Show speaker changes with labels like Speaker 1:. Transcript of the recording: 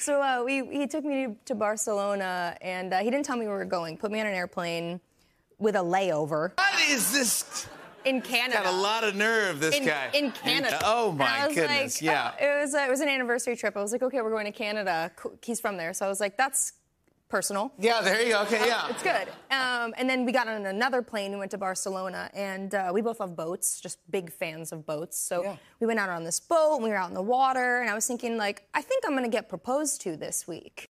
Speaker 1: He took me to Barcelona, and he didn't tell me where we were going. Put me on an airplane with a layover.
Speaker 2: What is this?
Speaker 1: In Canada.
Speaker 2: Got a lot of nerve, this guy.
Speaker 1: In Canada.
Speaker 2: Oh, my goodness,
Speaker 1: like,
Speaker 2: yeah.
Speaker 1: It was an anniversary trip. I was like, okay, we're going to Canada. He's from there. So I was like, that's personal.
Speaker 2: Yeah, there you go. Okay, yeah.
Speaker 1: It's good. And then we got on another plane. We went to Barcelona, and we both love boats, just big fans of boats. So we went out on this boat, and we were out in the water, and I was thinking, like, I think I'm going to get proposed to this week.